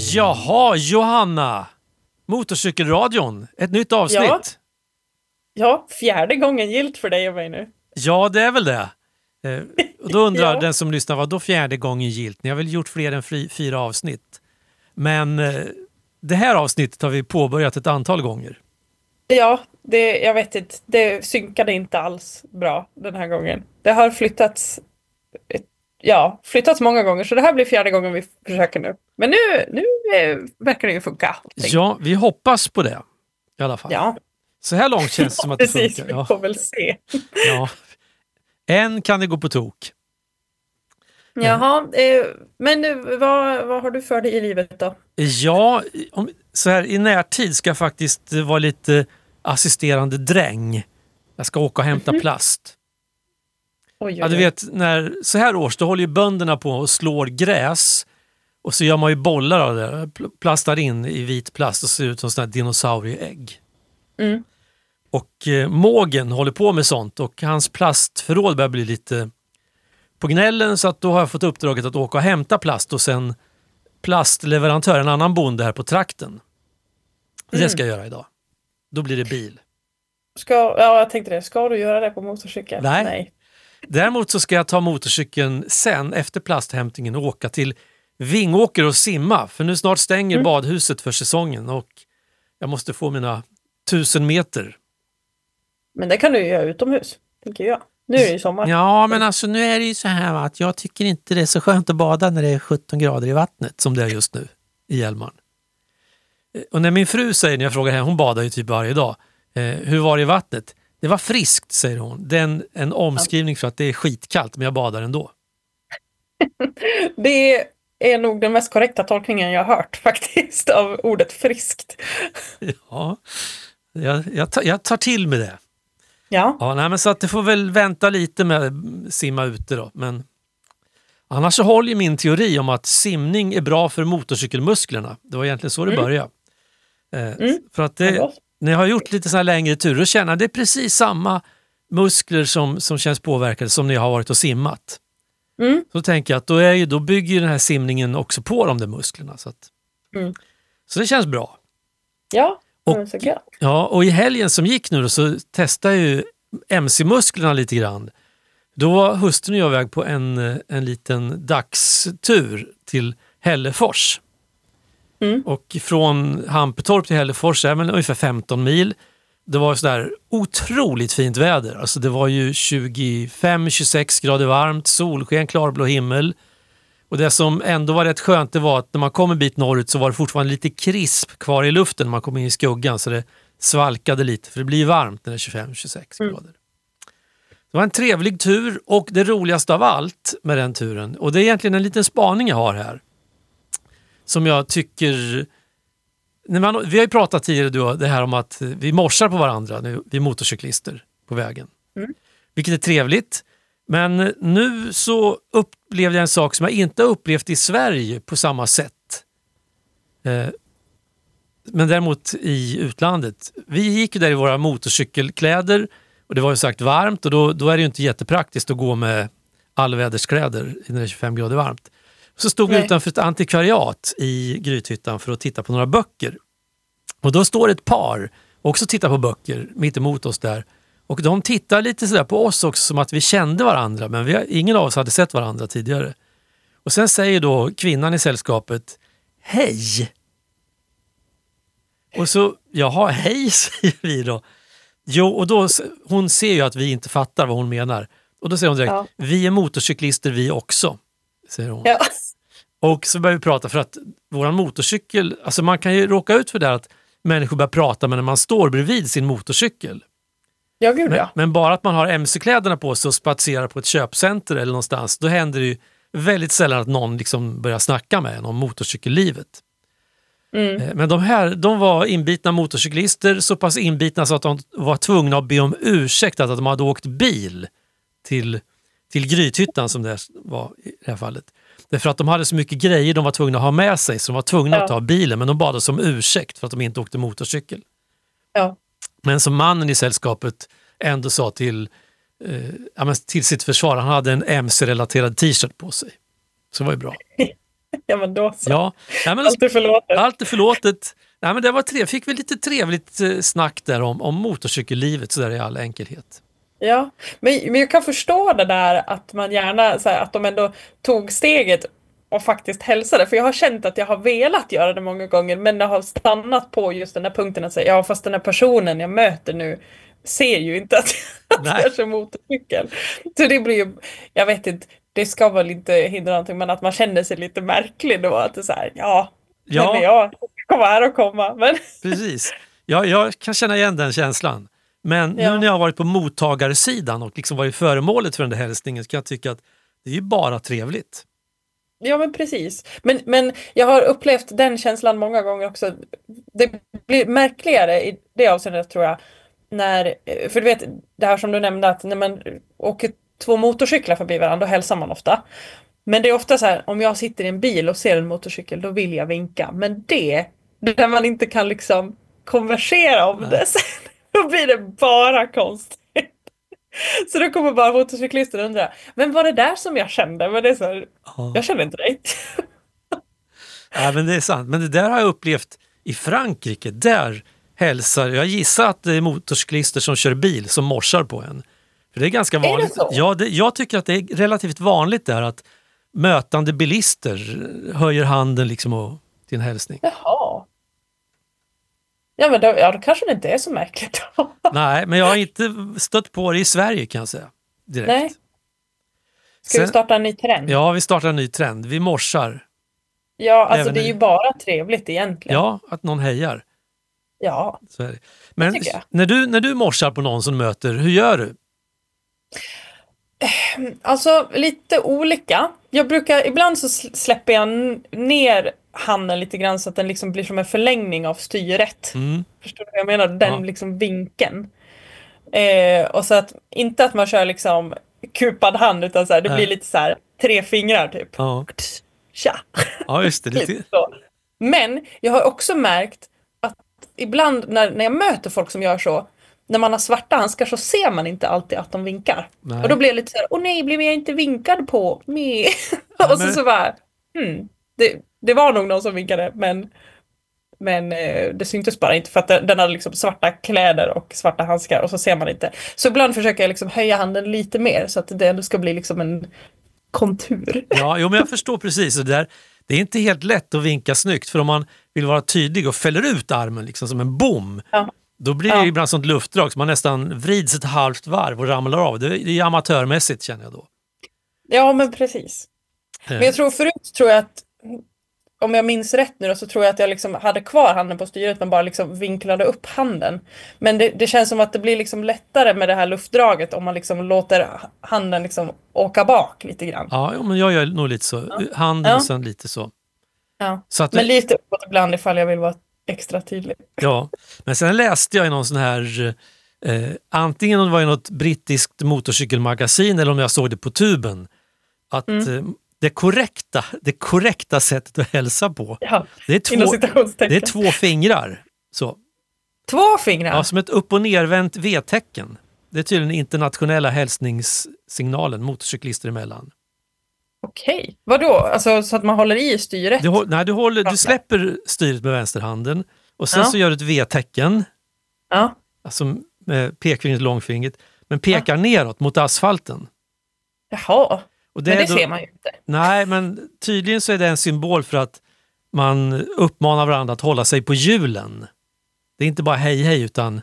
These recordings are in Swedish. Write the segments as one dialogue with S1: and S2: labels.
S1: Jaha, Johanna. Motorcykelradion. Ett nytt avsnitt.
S2: Ja, 4:e gången gilt för dig och mig nu.
S1: Ja, det är väl det. Och då undrar den som lyssnar, vad då 4:e gången gilt? Ni har väl gjort fler än 4 avsnitt. Men det här avsnittet har vi påbörjat ett antal gånger.
S2: Ja, jag vet inte. Det synkade inte alls bra den här gången. Det har flyttats många gånger, så det här blir 4:e gången vi försöker nu. Men nu verkar det ju funka.
S1: Ja, vi hoppas på det i alla fall.
S2: Ja.
S1: Så här långt känns det som att det funkar.
S2: Precis, vi får väl se.
S1: Ja. Än kan det gå på tok.
S2: Jaha, men vad har du för dig i livet då?
S1: Ja, så här i närtid ska jag faktiskt vara lite assisterande dräng. Jag ska åka och hämta plast.
S2: Oj.
S1: Ja, du vet, när så här års, då håller ju bönderna på och slår gräs. Och så gör man ju bollar av det. Plastar in i vit plast och ser ut som sådana här dinosaurieägg.
S2: Mm.
S1: Och Mågen håller på med sånt. Och hans plastförråd börjar bli lite på gnällen. Så att då har jag fått uppdraget att åka och hämta plast. Och sen plastleverantör, en annan bonde här på trakten. Det ska jag göra idag. Då blir det bil.
S2: Jag tänkte det. Ska du göra det på motorcykel?
S1: Nej. Däremot så ska jag ta motorcykeln sen efter plasthämtningen och åka till Vingåker och simma. För nu snart stänger badhuset för säsongen och jag måste få mina 1000 meter.
S2: Men det kan du ju göra utomhus, tänker jag. Nu är det ju sommar.
S1: Ja, men alltså nu är det ju så här att jag tycker inte det är så skönt att bada när det är 17 grader i vattnet som det är just nu i Hjälmaren. Och när min fru säger, när jag frågar henne, hon badar ju typ varje dag. Hur var det i vattnet? Det var friskt, säger hon. Det är en omskrivning för att det är skitkallt, men jag badar ändå.
S2: Det är nog den mest korrekta tolkningen jag har hört faktiskt av ordet friskt.
S1: Ja, jag tar till med det.
S2: Ja.
S1: Nej, men så att det får väl vänta lite med simma ute då. Men annars så håller ju min teori om att simning är bra för motorcykelmusklerna. Det var egentligen så det började. För att när jag har gjort lite så här längre turer och känner att det är precis samma muskler som känns påverkade som när jag har varit och simmat. Så tänker jag att då bygger ju den här simningen också på de där musklerna. Så det känns bra.
S2: Ja,
S1: och i helgen som gick nu då, så testade jag ju MC-musklerna lite grann. Då var hustrun och jag iväg på en liten dagstur till Hällefors. Och från Hampetorp till Hällefors är det ungefär 15 mil. Det var sådär otroligt fint väder. Alltså det var ju 25-26 grader varmt, solsken, klarblå himmel. Och det som ändå var rätt skönt, det var att när man kom en bit norrut så var det fortfarande lite krisp kvar i luften när man kom in i skuggan. Så det svalkade lite, för det blir varmt när det är 25-26 grader. Det var en trevlig tur och det roligaste av allt med den turen. Och det är egentligen en liten spaning jag har här. Som jag tycker... Vi har ju pratat tidigare det här om att vi morsar på varandra nu, vi motorcyklister på vägen. Vilket är trevligt. Men nu så upplevde jag en sak som jag inte har upplevt i Sverige på samma sätt. Men däremot i utlandet. Vi gick ju där i våra motorcykelkläder och det var ju sagt varmt och då är det ju inte jättepraktiskt att gå med allväderskläder när det är 25 grader varmt. Så stod jag utanför ett antikvariat i Grythyttan för att titta på några böcker. Och då står ett par och också tittar på böcker mitt emot oss där. Och de tittar lite sådär på oss också som att vi kände varandra, men ingen av oss hade sett varandra tidigare. Och sen säger då kvinnan i sällskapet, hej! Och så, jaha, hej, säger vi då. Jo, och då, hon ser ju att vi inte fattar vad hon menar. Och då säger hon direkt, vi är motorcyklister vi också, säger hon.
S2: Ja.
S1: Och så börjar vi prata för att våran motorcykel, alltså man kan ju råka ut för det att människor börjar prata men när man står bredvid sin motorcykel.
S2: Ja, gud ja.
S1: Men bara att man har MC-kläderna på sig och spatserar på ett köpcenter eller någonstans, då händer det ju väldigt sällan att någon liksom börjar snacka med en om motorcykellivet. Men de var inbitna motorcyklister, så pass inbitna så att de var tvungna att be om ursäkt att de hade åkt bil till Grythyttan som det var i det här fallet. Därför att de hade så mycket grejer de var tvungna att ha med sig så de var tvungna att ta bilen, men de bad oss om ursäkt för att de inte åkte motorcykel.
S2: Ja.
S1: Men som mannen i sällskapet ändå sa till sitt försvar, han hade en MC-relaterad t-shirt på sig. Så det var ju bra.
S2: Ja, men då så.
S1: Ja, nej, men
S2: Allt är förlåtet.
S1: allt är förlåtet. Nej, men det var trevligt. Fick vi lite trevligt snack där om motorcykellivet så där i all enkelhet.
S2: Ja, men jag kan förstå det där att man gärna, så här, att de ändå tog steget och faktiskt hälsade. För jag har känt att jag har velat göra det många gånger, men jag har stannat på just den där punkten att säga, ja fast den här personen jag möter nu ser ju inte att jag kör motorcykel. Så det blir ju, jag vet inte, det ska väl inte hindra någonting, men att man känner sig lite märklig då, att det är så här, ja. Men jag kommer här och komma. Men...
S1: Precis. Jag kan känna igen den känslan. Men nu när jag har varit på mottagarsidan och liksom varit föremålet för den där hälsningen så kan jag tycka att det är ju bara trevligt.
S2: Ja, men precis. Men jag har upplevt den känslan många gånger också. Det blir märkligare i det avseendet tror jag. För du vet, det här som du nämnde att när man åker 2 motorcyklar förbi varandra, då hälsar man ofta. Men det är ofta så här, om jag sitter i en bil och ser en motorcykel, då vill jag vinka. Men det där man inte kan liksom konversera om det sen, då blir det bara konstigt. Så då kommer bara motorcyklisten och undrar, men var det där som jag kände? Men det är så här, jag känner inte dig.
S1: Ja, men det är sant. Men det där har jag upplevt i Frankrike. Där hälsar, jag gissar att det är motorcyklister som kör bil som morsar på en. För det är ganska vanligt.
S2: Är det så?
S1: Ja, jag tycker att det är relativt vanligt där att mötande bilister höjer handen liksom till en hälsning.
S2: Jaha. Ja, men då kanske det inte är så märkligt.
S1: Nej, men jag har inte stött på det i Sverige kan jag säga. Direkt.
S2: Nej. Ska vi starta en ny trend?
S1: Ja, vi startar en ny trend. Vi morsar.
S2: Ja, alltså
S1: Även
S2: det är ju bara trevligt egentligen.
S1: Ja, att någon hejar.
S2: Ja.
S1: Så är det. Men
S2: tycker jag.
S1: när du morsar på någon som möter, hur gör du?
S2: Alltså lite olika. Ibland så släpper jag ner handen lite grann så att den liksom blir som en förlängning av styret. Förstår du vad jag menar? Den liksom vinkeln. Och så att, inte att man kör liksom kupad hand utan så här, det blir lite så här 3 fingrar typ.
S1: Ja.
S2: Tja.
S1: Ja, just det.
S2: Lite så. Men jag har också märkt att ibland när jag möter folk som gör så, när man har svarta handskar så ser man inte alltid att de vinkar.
S1: Nej.
S2: Och då blir det lite så här, åh nej, blev jag inte vinkad på?
S1: Ja,
S2: och så bara, det var nog någon som vinkade, men det syntes bara inte för att den hade liksom svarta kläder och svarta handskar och så ser man inte. Så ibland försöker jag liksom höja handen lite mer så att det ändå ska bli liksom en kontur.
S1: Ja, men jag förstår precis. Det är inte helt lätt att vinka snyggt för om man vill vara tydlig och fäller ut armen liksom som en bom.
S2: Ja.
S1: Då blir det ibland sånt luftdrag så man nästan vrids ett halvt varv och ramlar av. Det är amatörmässigt känner jag då.
S2: Ja, men precis. Men jag tror jag att om jag minns rätt nu då, så tror jag att jag liksom hade kvar handen på styret men bara liksom vinklade upp handen. Men det känns som att det blir liksom lättare med det här luftdraget om man liksom låter handen liksom åka bak lite grann.
S1: Ja, men jag gör nog lite så. Handen och sen lite så.
S2: Ja.
S1: Så att
S2: men lite uppåt ibland ifall jag vill vara extra tydlig.
S1: Ja, men sen läste jag i någon sån här antingen om det var i något brittiskt motorcykelmagasin eller om jag såg det på tuben att det korrekta sättet att hälsa på det är 2 fingrar. Så.
S2: 2 fingrar?
S1: Ja, som ett upp- och nervänt V-tecken. Det är tydligen internationella hälsningssignalen motorcyklister emellan.
S2: Okej. Vadå? Alltså så att man håller i styret?
S1: Du släpper styret med vänsterhanden och sen så gör du ett V-tecken.
S2: Ja.
S1: Alltså med pekfingret och långfingret. Men pekar neråt mot asfalten.
S2: Jaha. Men det ser man ju inte.
S1: Nej, men tydligen så är det en symbol för att man uppmanar varandra att hålla sig på hjulen. Det är inte bara hej hej utan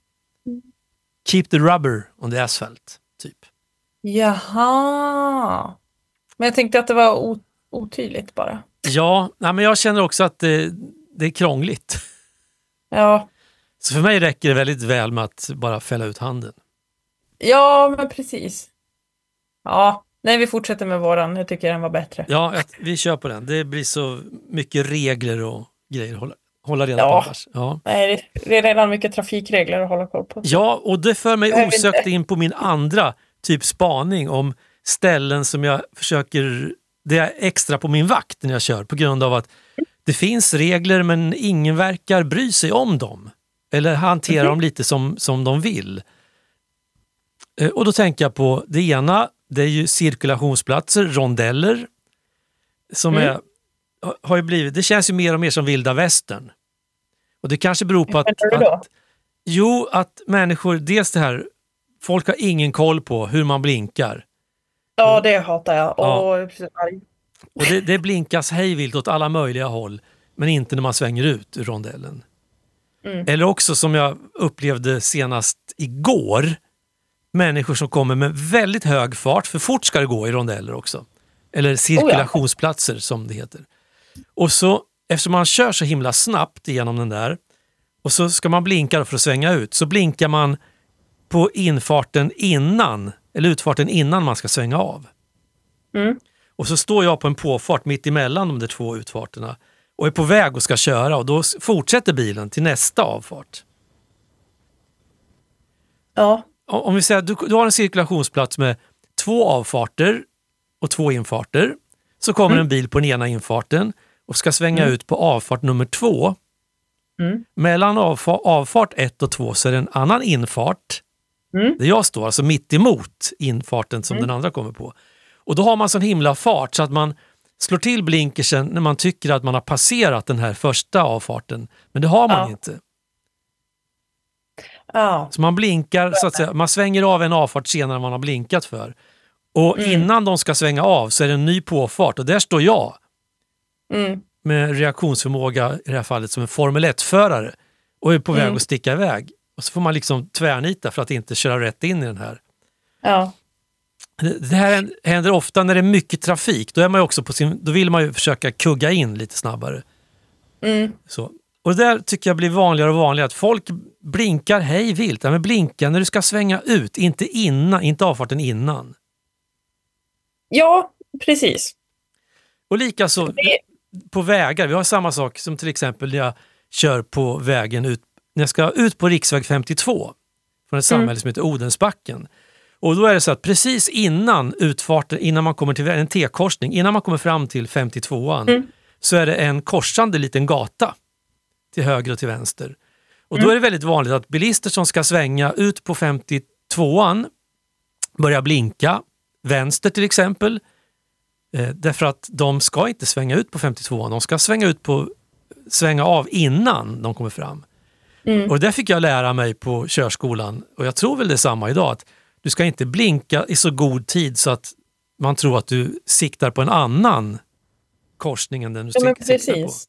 S1: keep the rubber on the asphalt, typ.
S2: Jaha. Men jag tänkte att det var otydligt bara.
S1: Ja, men jag känner också att det är krångligt.
S2: Ja.
S1: Så för mig räcker det väldigt väl med att bara fälla ut handen.
S2: Ja, men precis. Ja, nej vi fortsätter med våran. Jag tycker den var bättre.
S1: Ja, vi kör på den. Det blir så mycket regler och grejer att hålla reda på annars. Ja.
S2: Nej, det är redan mycket trafikregler att hålla koll på.
S1: Ja, och det för mig osökt in på min andra typ spaning om ställen som jag försöker, det är extra på min vakt när jag kör på grund av att det finns regler men ingen verkar bry sig om dem. Eller hantera dem lite som de vill. Och då tänker jag på det ena, det är ju cirkulationsplatser, rondeller som är har ju blivit, det känns ju mer och mer som vilda västern. Och det kanske beror på att människor, dels det här, folk har ingen koll på hur man blinkar.
S2: Ja, det hatar jag.
S1: Och det blinkas hejvilt åt alla möjliga håll, men inte när man svänger ut ur rondellen. Eller också som jag upplevde senast igår, människor som kommer med väldigt hög fart, för fort ska det gå i rondeller också. Eller cirkulationsplatser som det heter. Och så, eftersom man kör så himla snabbt igenom den där, och så ska man blinka för att svänga ut, så blinkar man på infarten innan, eller utfarten innan man ska svänga av. Och så står jag på en påfart mitt emellan de där två utfarterna och är på väg och ska köra, och då fortsätter bilen till nästa avfart.
S2: Ja.
S1: Om vi säger att du har en cirkulationsplats med 2 avfarter och 2 infarter, så kommer en bil på den ena infarten och ska svänga ut på avfart nummer 2. Mellan avfart 1 och 2 så är det en annan infart där jag står, alltså mitt emot infarten som den andra kommer på. Och då har man sån himla fart så att man slår till blinkersen när man tycker att man har passerat den här första avfarten. Men det har man inte. Så man blinkar, så att säga, man svänger av en avfart senare än man har blinkat för. Och innan de ska svänga av så är det en ny påfart, och där står jag med reaktionsförmåga i det här fallet som en Formel 1-förare och är på väg att sticka iväg. Och så får man liksom tvärnita för att inte köra rätt in i den här.
S2: Ja.
S1: Det här händer ofta när det är mycket trafik. Då är man ju också då vill man ju försöka kugga in lite snabbare. Så. Och det där tycker jag blir vanligare och vanligare, att folk blinkar hej vilt. Men blinka när du ska svänga ut, inte avfarten innan.
S2: Ja, precis.
S1: Och likaså på vägar. Vi har samma sak som till exempel när jag kör på vägen ut, när jag ska ut på riksväg 52 från ett samhälle som heter Odensbacken. Och då är det så att precis innan utfarten, innan man kommer till en T-korsning, innan man kommer fram till 52an, så är det en korsande liten gata till höger och till vänster. Och då är det väldigt vanligt att bilister som ska svänga ut på 52an börjar blinka vänster till exempel, därför att de ska inte svänga ut på 52an, de ska svänga av innan de kommer fram. Och det fick jag lära mig på körskolan, och jag tror väl det är samma idag, att du ska inte blinka i så god tid så att man tror att du siktar på en annan korsning än den du siktar på.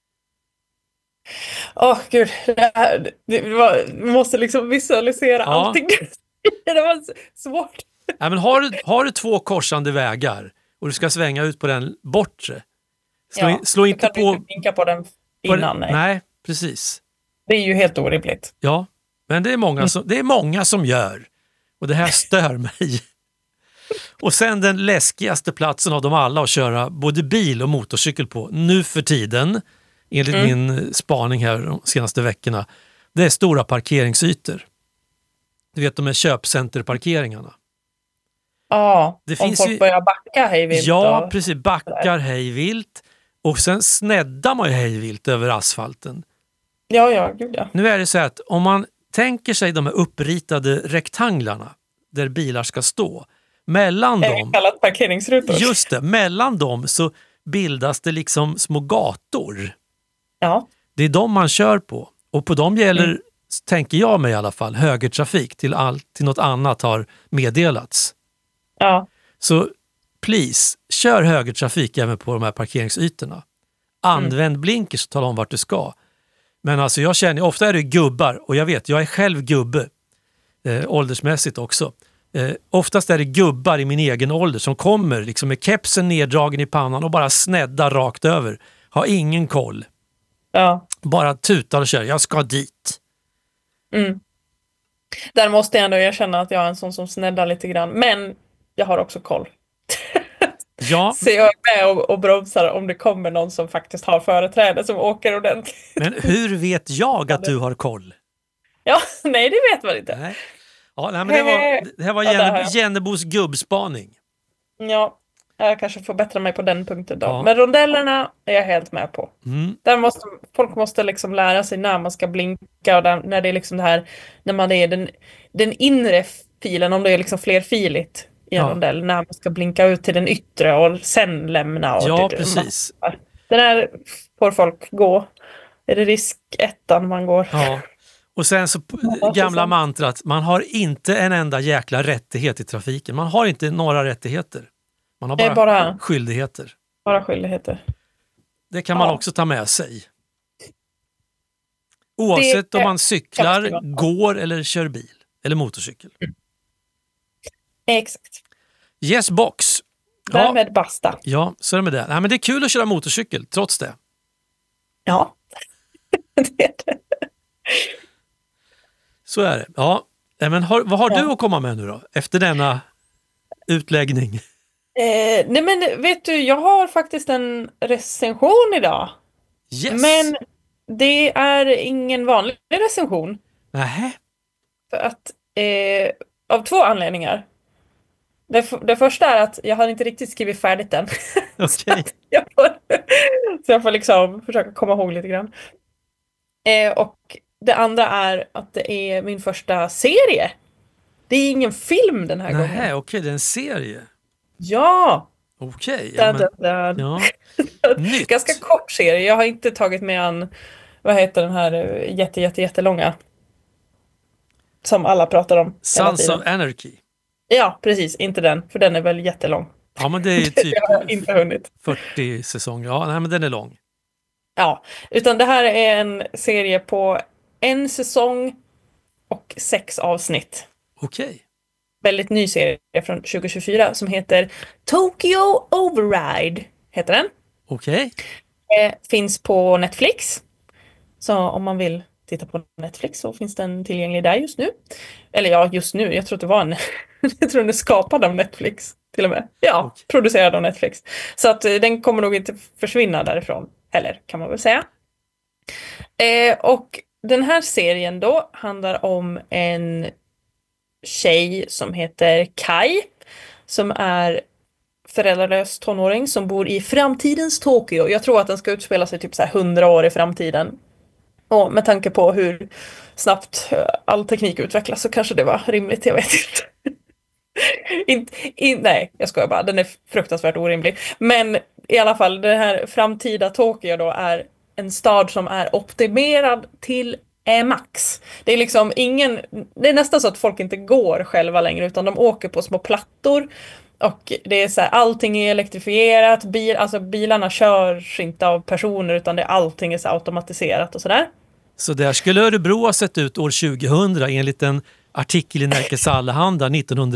S2: Gud, vi måste liksom visualisera allting. Det var svårt.
S1: Ja, men har du 2 korsande vägar och du ska svänga ut på den bortre, slå inte på...
S2: Inte blinka på den innan.
S1: Nej, precis.
S2: Det är ju helt orimligt.
S1: Ja, men det är många som gör. Och det här stör mig. Och sen den läskigaste platsen av dem alla att köra både bil och motorcykel på nu för tiden, enligt min spaning här de senaste veckorna, det är stora parkeringsytor. Du vet, de är köpcenterparkeringarna.
S2: Ja, det om folk börjar backa hejvilt.
S1: Ja, precis. Backar hejvilt. Och sen sneddar man ju hejvilt över asfalten.
S2: Ja, gud ja.
S1: Nu är det så att om man tänker sig de här uppritade rektanglarna där bilar ska stå, mellan dem,
S2: kallat parkeringsrutor.
S1: Just det, mellan dem så bildas det liksom små gator.
S2: Ja.
S1: Det är de man kör på, och på dem gäller, tänker jag mig i alla fall, högertrafik till något annat har meddelats.
S2: Ja.
S1: Så please, kör högertrafik även på de här parkeringsytorna. Använd blinkers och tala om vart du ska. Men alltså jag känner, ofta är det gubbar, och jag vet, jag är själv gubbe, åldersmässigt också. Oftast är det gubbar i min egen ålder som kommer liksom med kepsen neddragen i pannan och bara sneddar rakt över. Har ingen koll.
S2: Ja.
S1: Bara tutar och kör, jag ska dit.
S2: Där måste jag ändå erkänna att jag är en sån som sneddar lite grann. Men jag har också koll.
S1: Ja.
S2: Så jag är med och bromsar om det kommer någon som faktiskt har företräde som åker ordentligt.
S1: Men hur vet jag att du har koll?
S2: Ja, nej, det vet man inte.
S1: Nej. Ja, nej, men det här var Jennebos gubbspaning.
S2: Ja, jag kanske får bättra mig på den punkten då. Ja. Men rondellerna är jag helt med på. Folk måste liksom lära sig när man ska blinka, och när det är liksom det här, när man är den inre filen, om det är liksom flerfiligt i en rondell, när man ska blinka ut till den yttre och sen lämna. Och
S1: ja, precis.
S2: Den där får folk gå. Är det riskettan man går?
S1: Ja. Och sen så gamla mantrat, man har inte en enda jäkla rättighet i trafiken. Man har inte några rättigheter. Man har bara skyldigheter.
S2: Bara skyldigheter.
S1: Det kan man också ta med sig. Oavsett om man cyklar, går eller kör bil. Eller motorcykel.
S2: Exakt.
S1: Yes box.
S2: Därmed basta.
S1: Ja, så är det med det. Nej, men det är kul att köra motorcykel, trots det.
S2: Ja, det är det.
S1: Så är det. Ja, men vad har du att komma med nu då? Efter denna utläggning.
S2: Nej men vet du, jag har faktiskt en recension idag.
S1: Yes.
S2: Men det är ingen vanlig recension.
S1: Nähä.
S2: För att, av två anledningar. Det första är att jag har inte riktigt skrivit färdigt den.
S1: Okej.
S2: Så jag får liksom försöka komma ihåg lite grann. Och det andra är att det är min första serie. Det är ingen film den här gången.
S1: Nej, okej, det är en serie.
S2: Ja!
S1: Okej. Ja. Nytt.
S2: Ganska kort serie. Jag har inte tagit med an, vad heter den här jättelånga som alla pratar om.
S1: Sons of Anarchy.
S2: Ja, precis. Inte den, för den är väl jättelång.
S1: Ja, men det är typ
S2: jag har inte hunnit.
S1: 40 säsonger. Ja, nej, men den är lång.
S2: Ja, utan det här är en serie på 1 säsong och 6 avsnitt.
S1: Okej.
S2: Väldigt ny serie från 2024 som heter Tokyo Override. Heter den.
S1: Okej.
S2: Finns på Netflix. Så om man vill titta på Netflix så finns den tillgänglig där just nu. Eller ja, just nu. Jag tror att det var jag tror den är skapad av Netflix till och med. Ja, okay. Producerad av Netflix. Så att den kommer nog inte försvinna därifrån heller, kan man väl säga. Och den här serien då handlar om en tjej som heter Kai, som är föräldralös tonåring som bor i framtidens Tokyo. Jag tror att den ska utspela sig typ så här 100 år i framtiden. Och med tanke på hur snabbt all teknik utvecklas så kanske det var rimligt, jag vet inte. Nej, jag skojar bara. Den är fruktansvärt orimlig. Men i alla fall, det här framtida Tokyo då är en stad som är optimerad till max. Det är liksom det är nästan så att folk inte går själva längre utan de åker på små plattor. Och det är så här, allting är elektrifierat, alltså bilarna körs inte av personer utan allting är så automatiserat och sådär.
S1: Så där skulle Örebro ha sett ut år 2000 enligt en artikel i Nerikes Allehanda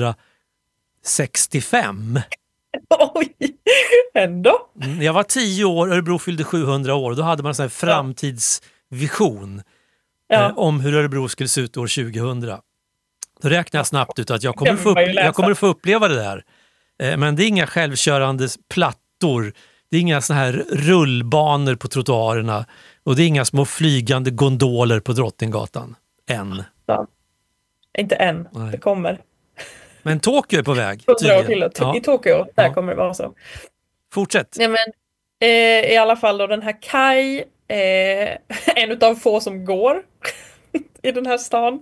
S1: 1965.
S2: Oj, ändå.
S1: Jag var 10 år, Örebro fyllde 700 år. Då hade man en sån här framtidsvision om hur Örebro skulle se ut år 2000. Då räknade jag snabbt ut att jag kommer att få uppleva det där. Men det är inga självkörande plattor. Det är inga såna här rullbanor på trottoarerna. Och det är inga små flygande gondoler på Drottninggatan. Än.
S2: Ja. Inte än. Nej. Det kommer.
S1: Men Tokyo är på väg.
S2: I Tokyo, där kommer det vara så.
S1: Fortsätt.
S2: Ja, men, i alla fall då den här Kai, en utav få som går i den här stan.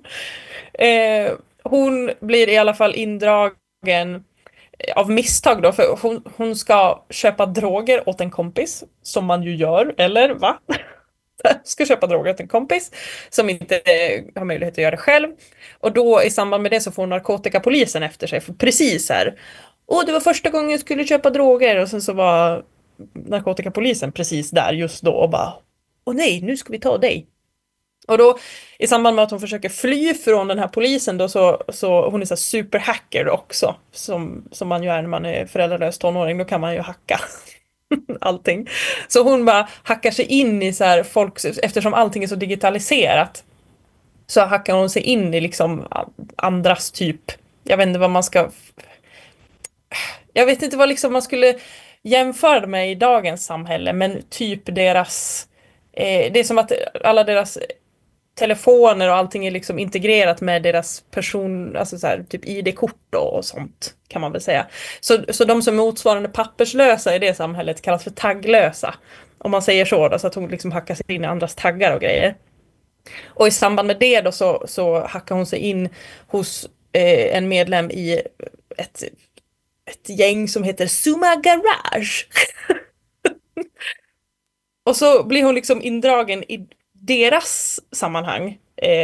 S2: Hon blir i alla fall indragen av misstag då, för hon ska köpa droger åt en kompis, som man ju gör, eller va? Ska köpa droger åt en kompis som inte har möjlighet att göra det själv. Och då i samband med det så får narkotikapolisen efter sig, för precis här. Det var första gången jag skulle köpa droger, och sen så var narkotikapolisen precis där just då och bara, nej, nu ska vi ta dig. Och då i samband med att hon försöker fly från den här polisen då, så hon är så superhacker också, som man ju är när man är föräldralös tonåring, då kan man ju hacka allting. Så hon bara hackar sig in i så här folks, eftersom allting är så digitaliserat, så hackar hon sig in i liksom andras typ, jag vet inte vad man ska, jag vet inte vad liksom man skulle jämföra med i dagens samhälle, men typ deras, det är som att alla deras telefoner och allting är liksom integrerat med deras person, alltså så här, typ ID-kort och sånt kan man väl säga. Så de som är motsvarande papperslösa i det samhället kallas för tagglösa. Om man säger så då, så att hon liksom hackar sig in i andras taggar och grejer. Och i samband med det då så hackar hon sig in hos en medlem i ett gäng som heter Suma Garage. Och så blir hon liksom indragen i deras sammanhang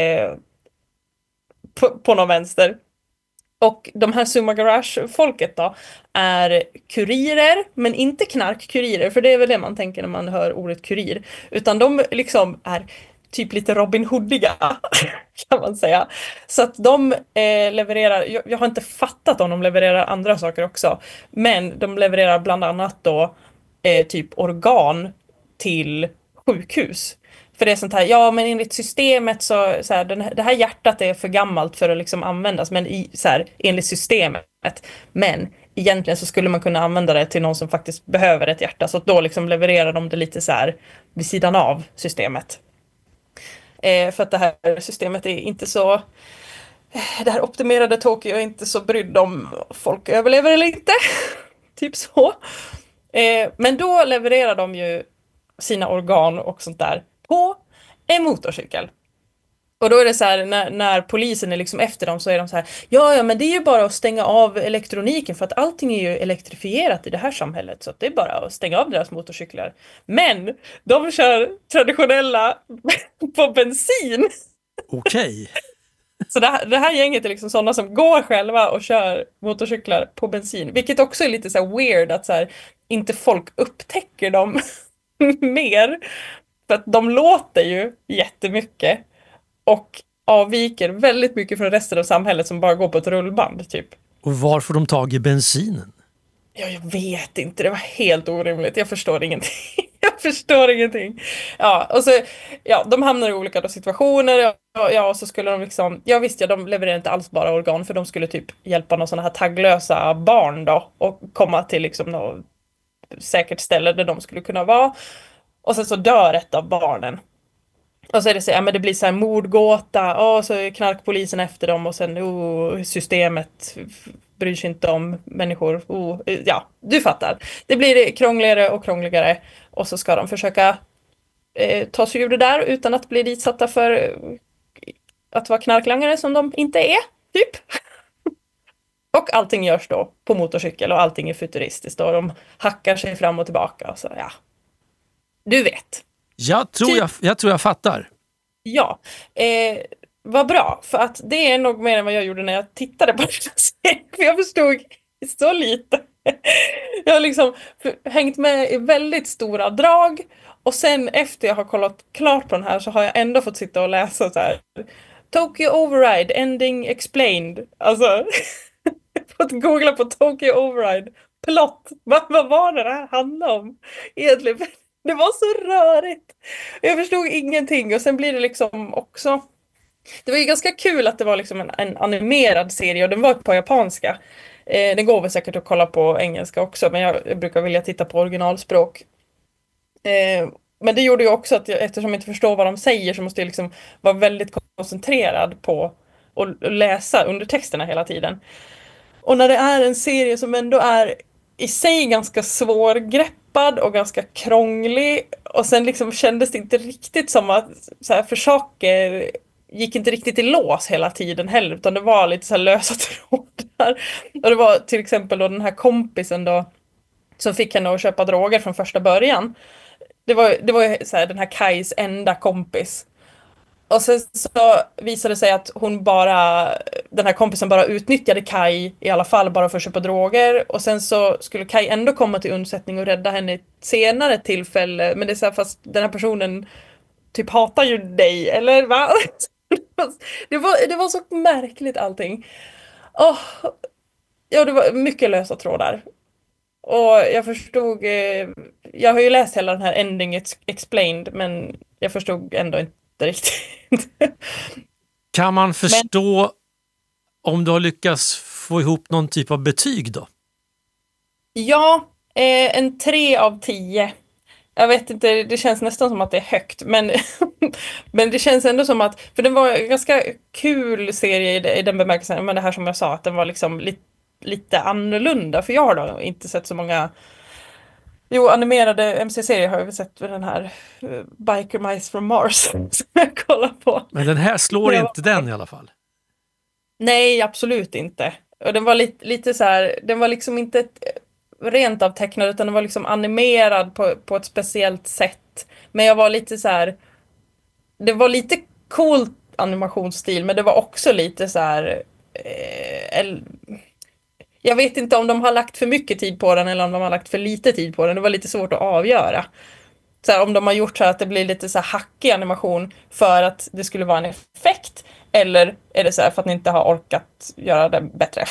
S2: på någon vänster. Och de här Summa Garage-folket då är kurirer, men inte knarkkurirer, för det är väl det man tänker när man hör ordet kurir. Utan de liksom är typ lite Robin Hoodiga, kan man säga. Så att de levererar, jag har inte fattat om de levererar andra saker också, men de levererar bland annat då typ organ till sjukhus. För det är sånt här, ja men enligt systemet så här, det här hjärtat är för gammalt för att liksom användas, men så här, enligt systemet. Men egentligen så skulle man kunna använda det till någon som faktiskt behöver ett hjärta, så att då liksom levererar de det lite så här vid sidan av systemet. För att det här systemet är inte så, det här optimerade Tokyo är inte så brydd om folk överlever eller inte. Typ så. Men då levererar de ju sina organ och sånt där på en motorcykel. Och då är det så här, när polisen är liksom efter dem så är de så här, ja men det är ju bara att stänga av elektroniken för att allting är ju elektrifierat i det här samhället, så att det är bara att stänga av deras motorcyklar. Men de kör traditionella på bensin.
S1: Okej.
S2: Så det här gänget är liksom sådana som går själva och kör motorcyklar på bensin. Vilket också är lite så här weird att så här, inte folk upptäcker dem mer. För att de låter ju jättemycket och avviker väldigt mycket från resten av samhället som bara går på ett rullband typ.
S1: Och var får de tag i bensinen?
S2: Ja, jag vet inte, det var helt orimligt. Jag förstår ingenting. Jag förstår ingenting. Ja, och så, ja, de hamnar i olika situationer. Ja, och så skulle de liksom, ja visst, ja, de levererar inte alls bara organ, för de skulle typ hjälpa någon sådana här tagglösa barn då och komma till liksom något säkert ställe där de skulle kunna vara. Och sen så dör ett av barnen. Och så är det så, ja, men det blir så här mordgåta, och så är knarkpolisen efter dem, och sen systemet bryr sig inte om människor. Ja, du fattar. Det blir krångligare och krångligare, och så ska de försöka ta sig ur det där utan att bli ditsatta för att vara knarklangare som de inte är, typ. Och allting görs då på motorcykel och allting är futuristiskt och de hackar sig fram och tillbaka. Och så, ja. Du vet.
S1: Jag tror jag fattar.
S2: Ja, vad bra. För att det är nog mer än vad jag gjorde när jag tittade på den här serien. För jag förstod så lite. Jag har liksom hängt med i väldigt stora drag. Och sen efter jag har kollat klart på den här så har jag ändå fått sitta och läsa så här. Tokyo Override, ending explained. Alltså, fått googla på Tokyo Override. Plott. Vad var det här handlade om? Egentligen. Det var så rörigt. Jag förstod ingenting. Och sen blir det liksom också... Det var ju ganska kul att det var liksom en animerad serie. Och den var på japanska. Den går väl säkert att kolla på engelska också. Men jag brukar vilja titta på originalspråk. Men det gjorde ju också att eftersom jag inte förstår vad de säger så måste jag liksom vara väldigt koncentrerad på att läsa undertexterna hela tiden. Och när det är en serie som ändå är i sig ganska svårgreppad och ganska krånglig, och sen liksom kändes det inte riktigt som att så här, för saker gick inte riktigt i lås hela tiden heller, utan det var lite så här lösa trådar. Och det var till exempel då den här kompisen då som fick henne att köpa droger från första början. Det var så här, den här Kais enda kompis. Och sen så visade det sig att den här kompisen bara utnyttjade Kai i alla fall bara för att köpa droger. Och sen så skulle Kai ändå komma till undsättning och rädda henne i ett senare tillfälle. Men det är så här, fast den här personen typ hatar ju dig, eller va? Det var så märkligt allting. Ja, det var mycket lösa trådar. Och jag förstod, jag har ju läst hela den här Ending Explained, men jag förstod ändå inte riktigt.
S1: Kan man förstå om du har lyckats få ihop någon typ av betyg då?
S2: Ja, en 3 av 10. Jag vet inte, det känns nästan som att det är högt, men, men det känns ändå som att, för den var en ganska kul serie i den bemärkelsen, men det här som jag sa, att den var liksom lite annorlunda, för jag har då inte sett så många. Jo, animerade MC-serier har jag väl sett, den här Biker Mice from Mars som jag kollar på.
S1: Men den här slår inte den i alla fall.
S2: Nej, absolut inte. Och den var lite så här, den var liksom inte rent av tecknad, utan den var liksom animerad på ett speciellt sätt. Men jag var lite så här, det var lite cool animationsstil, men det var också lite så här, jag vet inte om de har lagt för mycket tid på den eller om de har lagt för lite tid på den. Det var lite svårt att avgöra. Så här, om de har gjort så här att det blir lite så här hackig animation för att det skulle vara en effekt, eller är det så här för att ni inte har orkat göra det bättre?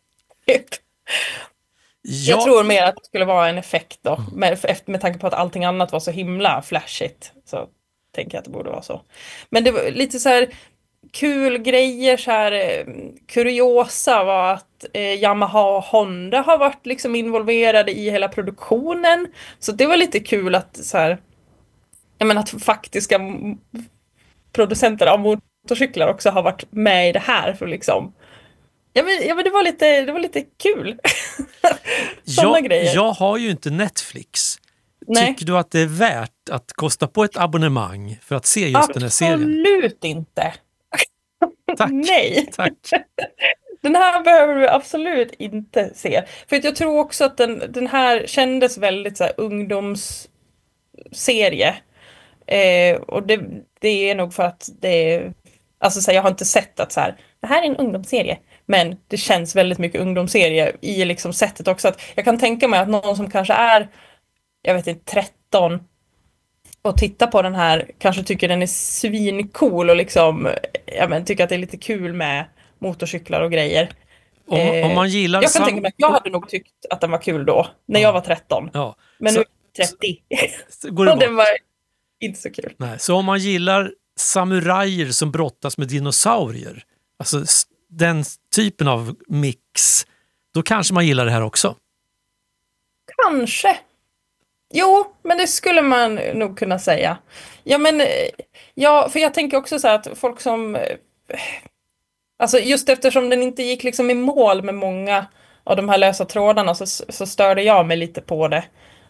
S2: Jag tror mer att det skulle vara en effekt då, med tanke på att allting annat var så himla flashigt, så tänker jag att det borde vara så. Men det var lite så här kul grejer, så här kuriosa var att Yamaha och Honda har varit liksom involverade i hela produktionen, så det var lite kul att så här, jag menar, att faktiska producenter av motorcyklar också har varit med i det här för liksom. Ja, men det var lite kul. Sådana grejer.
S1: Jag har ju inte Netflix.
S2: Nej.
S1: Tycker du att det är värt att kosta på ett abonnemang för att se just den här serien?
S2: Absolut inte.
S1: Tack.
S2: Nej.
S1: Tack.
S2: Den här behöver du absolut inte se. För att jag tror också att den här kändes väldigt så här ungdomsserie. Och det är nog för att det är, alltså så här, jag har inte sett att så här, det här är en ungdomsserie, men det känns väldigt mycket ungdomsserie i liksom sättet också, att jag kan tänka mig att någon som kanske är, jag vet inte, 13 och tittar på den här kanske tycker den är svincool och liksom, ja, men tycker att det är lite kul med motorcyklar och grejer.
S1: Om man gillar
S2: jag kan tänka mig att jag hade nog tyckt att den var kul då, när jag var 13.
S1: Ja.
S2: Men
S1: så,
S2: nu är jag 30.
S1: Går det
S2: och den var inte så kul.
S1: Nej, så om man gillar samurajer som brottas med dinosaurier, alltså den typen av mix, då kanske man gillar det här också.
S2: Kanske. Jo, men det skulle man nog kunna säga. Ja, men ja, för jag tänker också så här att folk som, alltså just eftersom den inte gick liksom i mål med många av de här lösa trådarna, så störde jag mig lite på det.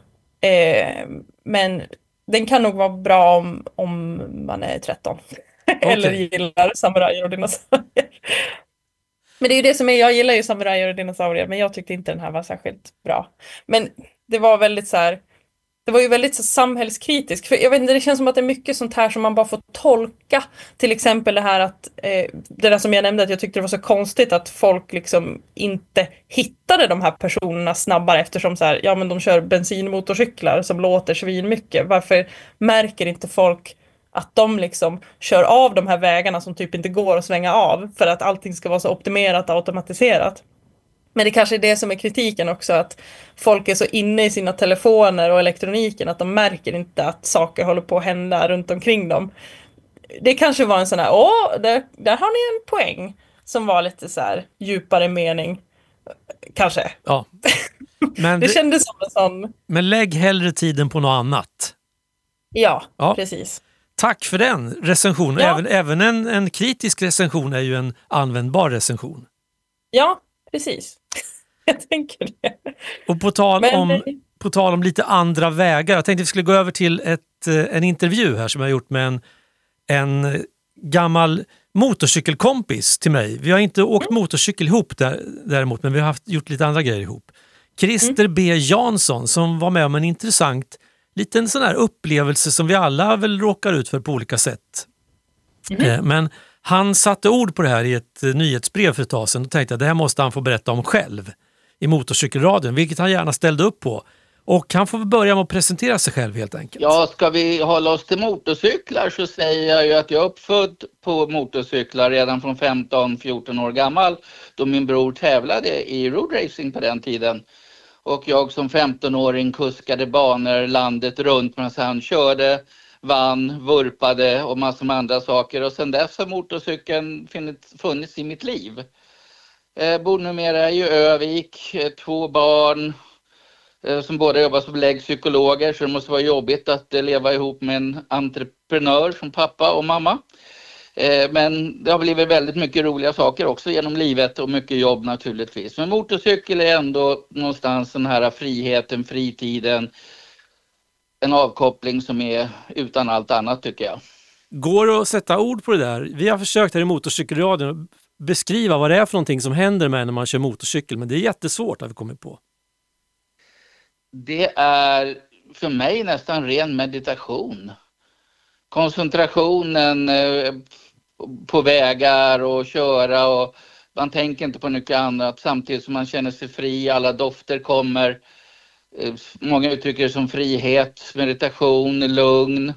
S2: Men den kan nog vara bra om man är 13. Eller gillar samurajer och dinosaurier. Men det är ju det som är, jag gillar ju samurajer och dinosaurier, men jag tyckte inte den här var särskilt bra. Men det var väldigt så här, det var ju väldigt så samhällskritisk. För jag vet inte, det känns som att det är mycket sånt här som man bara får tolka. Till exempel det här att, det där som jag nämnde, att jag tyckte det var så konstigt att folk liksom inte hittade de här personerna snabbare, eftersom så här, ja men de kör bensinmotorcyklar som låter svin mycket. Varför märker inte folk att de liksom kör av de här vägarna som typ inte går att svänga av för att allting ska vara så optimerat och automatiserat? Men det kanske är det som är kritiken också, att folk är så inne i sina telefoner och elektroniken att de märker inte att saker håller på att hända runt omkring dem. Det kanske var en sån här, där har ni en poäng som var lite så här djupare mening. Kanske.
S1: Ja. Men
S2: det kändes som en sån.
S1: Men lägg hellre tiden på något annat.
S2: Ja, precis.
S1: Tack för den recensionen.
S2: Ja.
S1: Även en kritisk recension är ju en användbar recension.
S2: Ja, precis. Jag tänker det.
S1: Och på tal om lite andra vägar. Jag tänkte att vi skulle gå över till en intervju här som jag har gjort med en gammal motorcykelkompis till mig. Vi har inte åkt motorcykel ihop däremot, men vi har gjort lite andra grejer ihop. Christer B. Jansson, som var med om en intressant liten sån här upplevelse som vi alla väl råkar ut för på olika sätt. Men han satte ord på det här i ett nyhetsbrev för ett tag sedan och tänkte att det här måste han få berätta om själv i Motorcykelradion, vilket han gärna ställde upp på. Och han får börja med att presentera sig själv helt enkelt.
S3: Ja, ska vi hålla oss till motorcyklar så säger jag ju att jag är uppfödd på motorcyklar redan från 15-14 år gammal, då min bror tävlade i roadracing på den tiden. Och jag som 15-åring kuskade banor landet runt medan han körde, vann, vurpade och massor med andra saker. Och sen dess har motorcykeln funnits i mitt liv. Bor numera i Övik, 2 barn som båda jobbar som läggpsykologer, så det måste vara jobbigt att leva ihop med en entreprenör som pappa och mamma. Men det har blivit väldigt mycket roliga saker också genom livet och mycket jobb naturligtvis. Men motorcykel är ändå någonstans den här friheten, fritiden, en avkoppling som är utan allt annat tycker jag.
S1: Går det att sätta ord på det där? Vi har försökt här i Motorcykelradion beskriva vad det är för någonting som händer med när man kör motorcykel, men det är jättesvårt att vi kommer på.
S3: Det är för mig nästan ren meditation. koncentrationen på vägar och köra, och man tänker inte på mycket annat samtidigt som man känner sig fri. Alla dofter kommer. Många uttrycker det som frihet, meditation, lugn.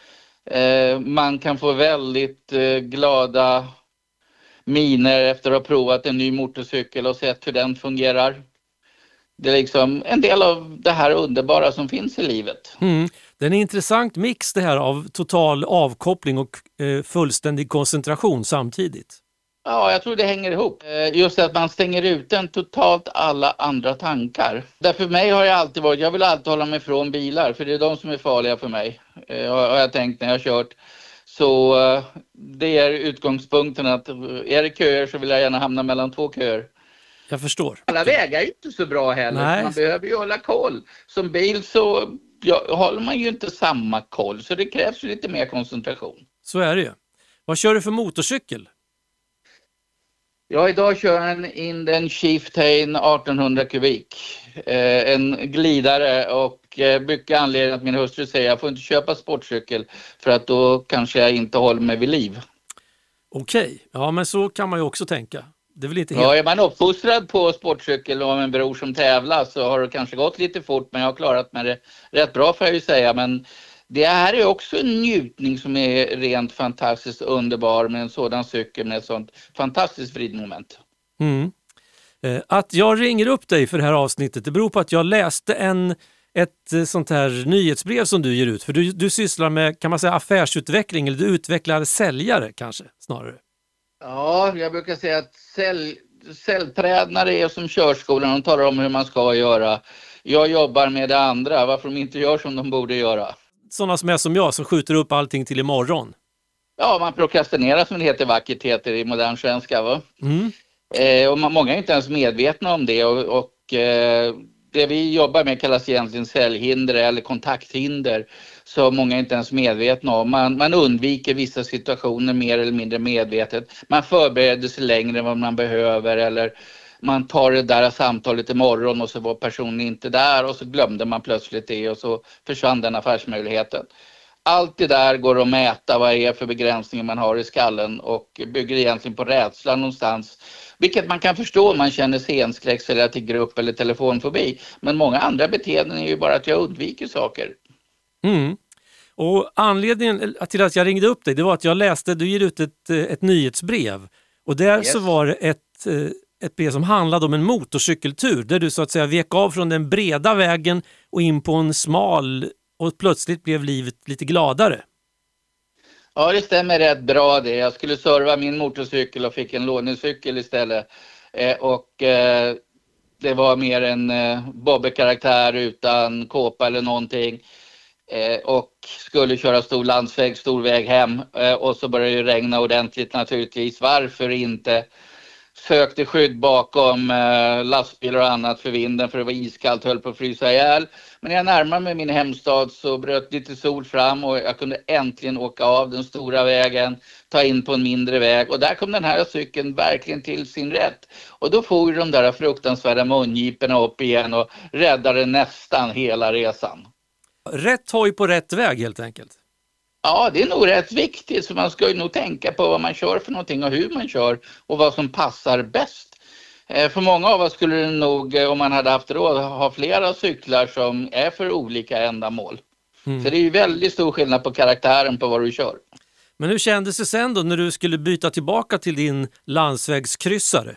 S3: Man kan få väldigt glada miner efter att ha provat en ny motorcykel och sett hur den fungerar. Det är liksom en del av det här underbara som finns i livet.
S1: Det är en intressant mix det här av total avkoppling och fullständig koncentration samtidigt.
S3: Ja, jag tror det hänger ihop. Just att man stänger ut totalt alla andra tankar. Därför för mig har jag alltid varit, jag vill alltid hålla mig från bilar, för det är de som är farliga för mig. Har jag tänkt när jag har kört. Så det är utgångspunkten, att är det köer så vill jag gärna hamna mellan två köer.
S1: Jag förstår.
S3: Alla vägar är ju inte så bra heller.
S1: Nej.
S3: Man behöver ju hålla koll. Som bil så håller man ju inte samma koll, så det krävs ju lite mer koncentration.
S1: Så är det ju. Vad kör du för motorcykel?
S3: Ja, idag kör jag en Indian Chieftain 1800 kubik. En glidare, och mycket anledning att min hustru säger att jag får inte köpa sportcykel för att då kanske jag inte håller mig vid liv.
S1: Okej, ja men så kan man ju också tänka. Det är väl inte helt...
S3: Ja, är man uppfostrad på sportcykel och har en bror som tävlar så har det kanske gått lite fort, men jag har klarat mig det rätt bra får jag ju säga. Men det här är också en njutning som är rent fantastiskt underbar med en sådan cykel med ett sånt fantastiskt vridmoment.
S1: Att jag ringer upp dig för det här avsnittet, det beror på att jag läste ett sånt här nyhetsbrev som du ger ut. För du sysslar med, kan man säga, affärsutveckling, eller du utvecklar säljare kanske snarare.
S3: Ja, jag brukar säga att säljtränare är som körskolan, de talar om hur man ska göra. Jag jobbar med det andra, varför de inte gör som de borde göra.
S1: Sådana som är som jag, som skjuter upp allting till imorgon.
S3: Ja, man prokrastinerar som det heter vackert heter i modern svenska, va? Och många är inte ens medvetna om det, och det vi jobbar med kallas egentligen säljhinder eller kontakthinder, så många är inte ens medvetna om. Man undviker vissa situationer mer eller mindre medvetet. Man förbereder sig längre än vad man behöver, eller man tar det där samtalet imorgon och så var personen inte där och så glömde man plötsligt det och så försvann den affärsmöjligheten. Allt det där går att mäta vad det är för begränsningar man har i skallen, och bygger egentligen på rädsla någonstans. Vilket man kan förstå om man känner scenskräck eller till grupp eller telefonfobi. Men många andra beteenden är ju bara att jag undviker saker.
S1: Och anledningen till att jag ringde upp dig, det var att jag läste, du ger ut ett nyhetsbrev. Och där så var det ett brev som handlade om en motorcykeltur. Där du så att säga vek av från den breda vägen och in på en smal, och plötsligt blev livet lite gladare.
S3: Ja, det stämmer rätt bra det. Jag skulle serva min motorcykel och fick en lånecykel istället. Det var mer en bobbekaraktär utan kåpa eller någonting. Och skulle köra stor landsväg, stor väg hem. Och så började det regna ordentligt naturligtvis. Varför inte? Sökte skydd bakom lastbilar och annat för vinden, för det var iskallt, höll på att frysa ihjäl. Men när jag närmade mig min hemstad så bröt lite sol fram och jag kunde äntligen åka av den stora vägen, ta in på en mindre väg. Och där kom den här cykeln verkligen till sin rätt. Och då får de där fruktansvärda mungiporna upp igen och räddade nästan hela resan.
S1: Rätt hoj på rätt väg helt enkelt.
S3: Ja, det är nog rätt viktigt, så man ska ju nog tänka på vad man kör för någonting och hur man kör och vad som passar bäst. För många av oss skulle det nog, om man hade haft råd, ha flera cyklar som är för olika ändamål. Så det är ju väldigt stor skillnad på karaktären på vad du kör.
S1: Men hur kändes det sen då när du skulle byta tillbaka till din landsvägskryssare?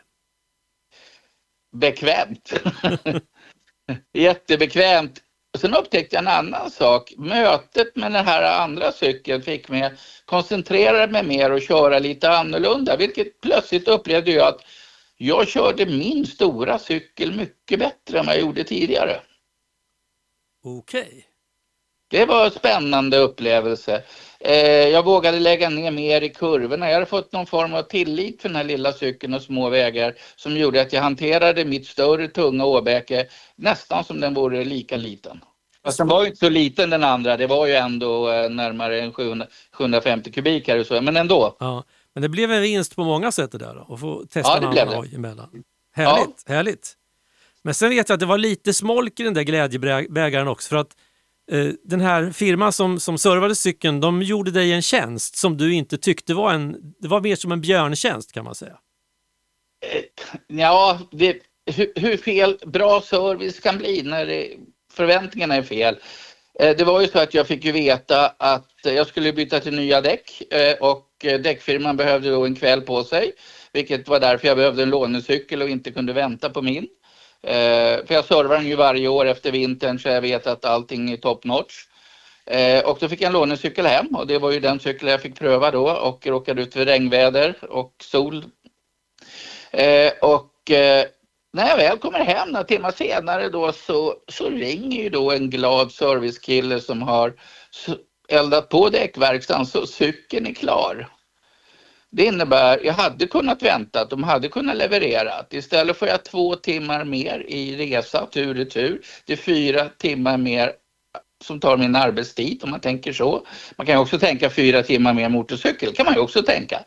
S3: Bekvämt. Jättebekvämt. Sen upptäckte jag en annan sak. Mötet med den här andra cykeln fick mig koncentrera mig mer och köra lite annorlunda. Vilket plötsligt upplevde jag att jag körde min stora cykel mycket bättre än vad jag gjorde tidigare.
S1: Okej.
S3: Det var en spännande upplevelse. Jag vågade lägga ner mer i kurvorna. Jag hade fått någon form av tillit för den här lilla cykeln och små vägar som gjorde att jag hanterade mitt större tunga åbäke nästan som den vore lika liten. Fast den var ju inte så liten den andra. Det var ju ändå närmare en 750 kubik här och så. Men ändå.
S1: Ja, men det blev en vinst på många sätt det där då. Att få testa en annan hoj emellan. Härligt, härligt. Men sen vet jag att det var lite smolk i den där glädjebägaren också. För att Den här firman som servade cykeln, de gjorde dig en tjänst som du inte tyckte det var mer som en björntjänst, kan man säga.
S3: Ja, hur fel bra service kan bli när förväntningarna är fel. Det var ju så att jag fick ju veta att jag skulle byta till nya däck och däckfirman behövde då en kväll på sig, vilket var därför jag behövde en lånecykel och inte kunde vänta på min. För jag servar den ju varje år efter vintern, så jag vet att allting är top notch. Och då fick jag en lånecykel hem, och det var ju den cykeln jag fick pröva då, och råkade ut för regnväder och sol. När jag väl kommer hem några timmar senare då så ringer ju då en glad servicekille som har eldat på däckverkstan, så cykeln är klar. Det innebär, jag hade kunnat vänta, de hade kunnat leverera. Istället får jag 2 timmar mer i resa, tur och retur. Det är 4 timmar mer som tar min arbetstid, om man tänker så. Man kan ju också tänka 4 timmar mer motorcykel, kan man ju också tänka.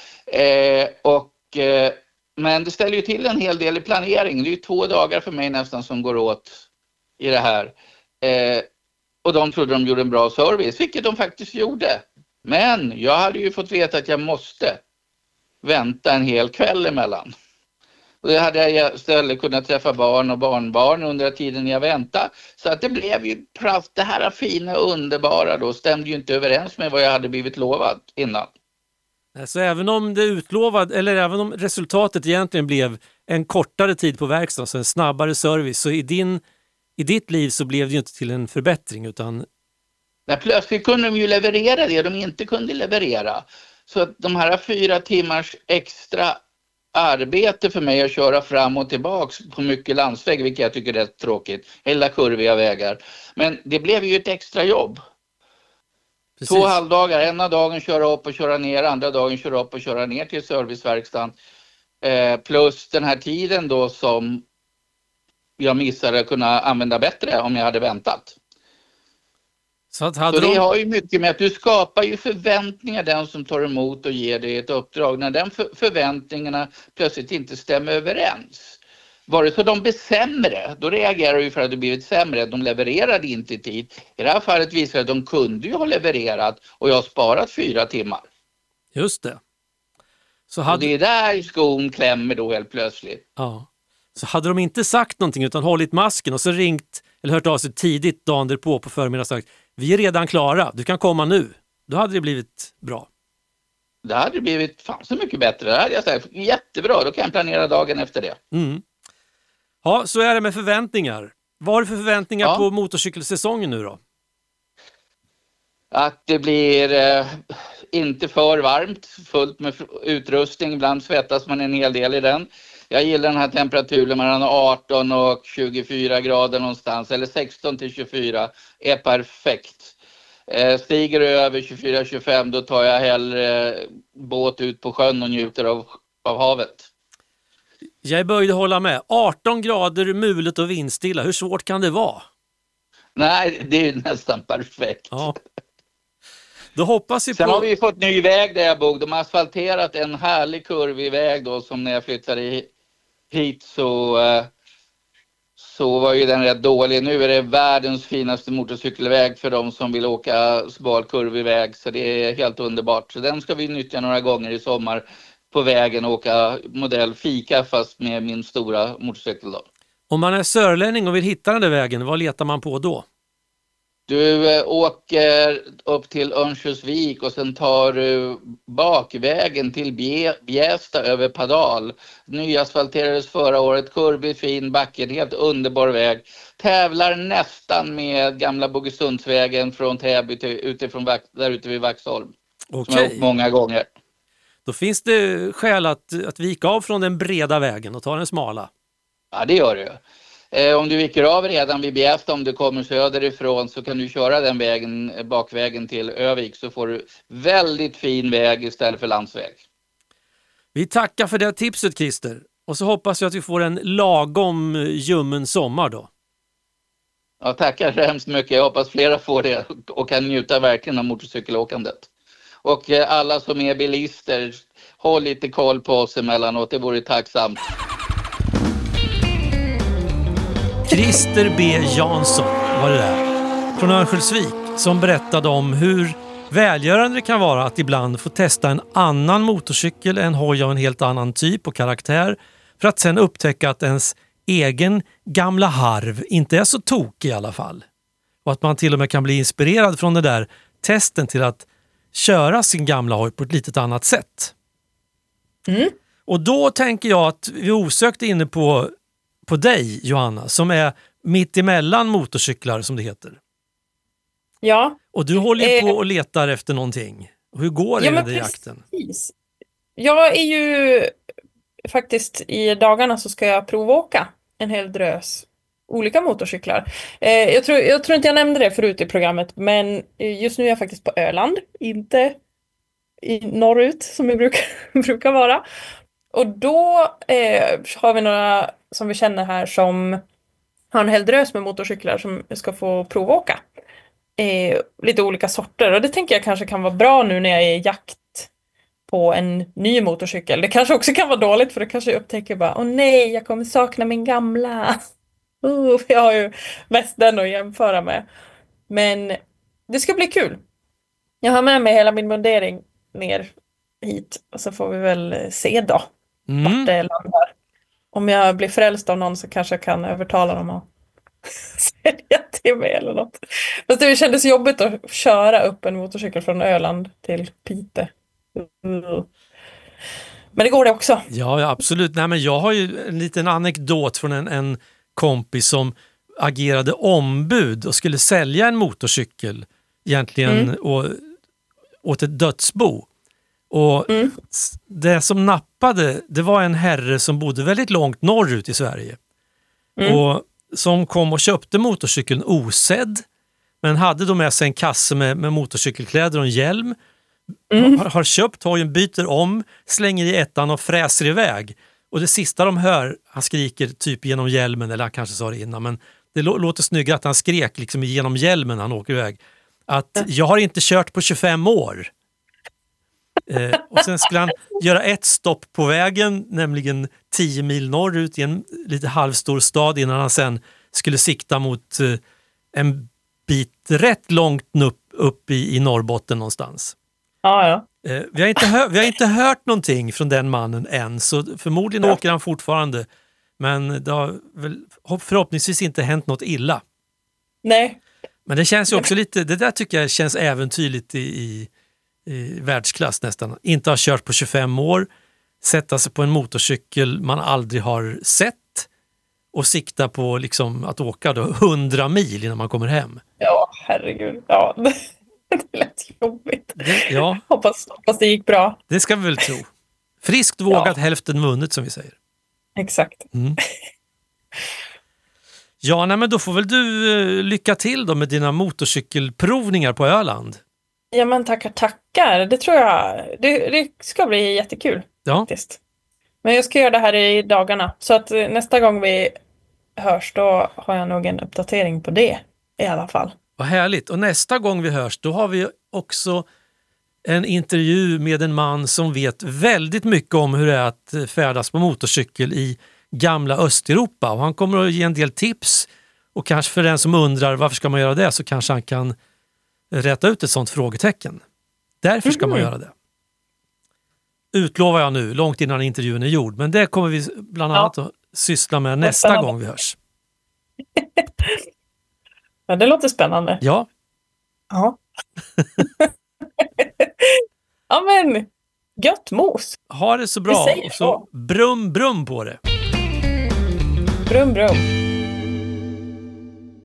S3: Men det ställer ju till en hel del i planering. Det är ju 2 dagar för mig nästan som går åt i det här. Och de trodde de gjorde en bra service, vilket de faktiskt gjorde. Men jag hade ju fått veta att jag måste vänta en hel kväll emellan. Och det hade jag istället kunnat träffa barn och barnbarn under tiden jag väntade. Så att det blev ju det här fina underbara då stämde ju inte överens med vad jag hade blivit lovad innan.
S1: Så även om det utlovade, eller även om resultatet egentligen blev en kortare tid på verkstaden, så en snabbare service, så i ditt liv så blev det ju inte till en förbättring, utan...
S3: Nej, plötsligt kunde de ju leverera det de inte kunde leverera. Så att de här 4 timmars extra arbete för mig att köra fram och tillbaks på mycket landsväg, vilket jag tycker är rätt tråkigt, eller kurviga vägar. Men det blev ju ett extra jobb. Precis. 2 halvdagar, ena dagen köra upp och köra ner, andra dagen köra upp och köra ner till serviceverkstan. Plus den här tiden då som jag missade att kunna använda bättre om jag hade väntat. Så det har ju mycket med att du skapar ju förväntningar, den som tar emot och ger dig ett uppdrag. När den förväntningarna plötsligt inte stämmer överens. Vare så de blir sämre, då reagerar du för att det blivit sämre. De levererade inte i tid. I det här fallet visar att de kunde ju ha levererat, och jag har sparat 4 timmar.
S1: Just det.
S3: Och det är där skon klämmer då helt plötsligt.
S1: Ja. Så hade de inte sagt någonting utan hållit masken och så ringt eller hört av sig tidigt dagen därpå på förmiddagen och sagt: vi är redan klara, du kan komma nu. Då hade det blivit bra.
S3: Det hade blivit fan så mycket bättre. Det hade jag sagt, jättebra, då kan jag planera dagen efter det.
S1: Mm. Ja, så är det med förväntningar. Vad har du för förväntningar på motorcykelsäsongen nu då?
S3: Att det blir inte för varmt, fullt med utrustning. Ibland svettas man en hel del i den. Jag gillar den här temperaturen mellan 18 och 24 grader någonstans. Eller 16 till 24 är perfekt. Stiger det över 24-25 då tar jag hellre båt ut på sjön och njuter av havet.
S1: Jag började hålla med. 18 grader, mulet och vindstilla. Hur svårt kan det vara?
S3: Nej, det är nästan perfekt.
S1: Ja. Då hoppas vi på...
S3: Sen har vi fått ny väg där jag bor. De har asfalterat en härlig kurvig väg då, som när jag flyttade hit så var ju den rätt dålig. Nu är det världens finaste motorcykelväg för de som vill åka smal kurvig väg. Så det är helt underbart. Så den ska vi nyttja några gånger i sommar på vägen och åka modell fika fast med min stora motorcykel då.
S1: Om man är sörlänning och vill hitta den där vägen, vad letar man på då?
S3: Du åker upp till Örnsköldsvik och sen tar du bakvägen till Bjästa över Padal. Nyasfalterades förra året, kurvig, fin, backen, helt underbar väg. Tävlar nästan med gamla Bogesundsvägen från Täby där ute vid Vaxholm.
S1: Okej.
S3: Som jag har åkt många gånger.
S1: Då finns det skäl att vika av från den breda vägen och ta den smala.
S3: Ja, det gör det. Om du viker av redan vid Bjästa, om du kommer söderifrån, så kan du köra den vägen, bakvägen till Övik, så får du väldigt fin väg istället för landsväg.
S1: Vi tackar för det tipset, Christer. Och så hoppas jag att vi får en lagom ljummen sommar då.
S3: Ja, tackar så hemskt mycket. Jag hoppas flera får det och kan njuta verkligen av motorcykelåkandet. Och alla som är bilister, håll lite koll på oss emellanåt, det vore tacksamt.
S1: Christer B. Jansson var det där. från Örnsköldsvik som berättade om hur välgörande det kan vara att ibland få testa en annan motorcykel, en hoj av en helt annan typ och karaktär, för att sen upptäcka att ens egen gamla harv inte är så tokig i alla fall. Och att man till och med kan bli inspirerad från det där testen till att köra sin gamla hoj på ett litet annat sätt.
S2: Mm.
S1: Och då tänker jag att vi osökt är inne på dig, Johanna, som är mitt emellan motorcyklar som det heter.
S2: Ja.
S1: Och du håller ju på och letar efter någonting. Hur går det i den jakten?
S2: Precis. Jag är ju faktiskt i dagarna så ska jag provåka en hel drös olika motorcyklar. Jag tror inte jag nämnde det förut i programmet, men just nu är jag faktiskt på Öland, inte i norrut som vi brukar vara. Och då har vi några som vi känner här som har en hel drös med motorcyklar som ska få provåka. Lite olika sorter, och det tänker jag kanske kan vara bra nu när jag är i jakt på en ny motorcykel. Det kanske också kan vara dåligt, för det kanske jag upptäcker bara, åh nej, jag kommer sakna min gamla. Jag har ju mest den att jämföra med. Men det ska bli kul. Jag har med mig hela min mundering ner hit, och så får vi väl se då vart det landar. Om jag blir frälst av någon så kanske jag kan övertala dem att sälja till mig eller något. Fast det kändes jobbigt att köra upp en motorcykel från Öland till Piteå. Men det går det också.
S1: Ja, absolut. Nej, men jag har ju en liten anekdot från en kompis som agerade ombud och skulle sälja en motorcykel egentligen åt ett dödsbo. Och det som nappade, det var en herre som bodde väldigt långt norrut i Sverige. Och som kom och köpte motorcykeln osedd, men hade då med sig en kasse med motorcykelkläder och en hjälm. Har köpt hojen, byter om, slänger i ettan och fräser iväg. Och det sista de hör, han skriker typ genom hjälmen, eller han kanske sa det innan, men det låter snyggare att han skrek liksom genom hjälmen när han åker iväg. Att jag har inte kört på 25 år. Och sen skulle han göra ett stopp på vägen, nämligen 10 mil norrut i en lite halvstor stad, innan han sen skulle sikta mot en bit rätt långt upp i Norrbotten någonstans.
S2: Ja.
S1: Vi har inte hört någonting från den mannen än, så förmodligen åker han fortfarande, men det har väl förhoppningsvis inte hänt något illa.
S2: Nej.
S1: Men det känns ju också lite, det där tycker jag känns äventyrligt i världsklass nästan. Inte ha kört på 25 år, sätta sig på en motorcykel man aldrig har sett och sikta på liksom att åka då 100 mil innan man kommer hem.
S2: Ja, herregud. Ja, det lät jobbigt.
S1: Ja.
S2: Hoppas det gick bra.
S1: Det ska vi väl tro. Friskt vågat, hälften vunnet som vi säger.
S2: Exakt.
S1: Ja, nej, men då får väl du lycka till då med dina motorcykelprovningar på Öland.
S2: Ja, men tackar. Det tror jag. Det ska bli jättekul.
S1: Ja.
S2: Faktiskt. Men jag ska göra det här i dagarna. Så att nästa gång vi hörs, då har jag nog en uppdatering på det i alla fall.
S1: Vad härligt. Och nästa gång vi hörs, då har vi också en intervju med en man som vet väldigt mycket om hur det är att färdas på motorcykel i gamla Östeuropa. Och han kommer att ge en del tips, och kanske för den som undrar varför ska man göra det, så kanske han kan rätta ut ett sånt frågetecken. Därför ska man göra det. Utlovar jag nu, långt innan intervjun är gjord. Men det kommer vi bland annat att syssla med nästa gång vi hörs.
S2: Ja, det låter spännande.
S1: Ja.
S2: Ja. Ja, men gött mos.
S1: Ha det så bra, och så brum på det.
S2: Brum.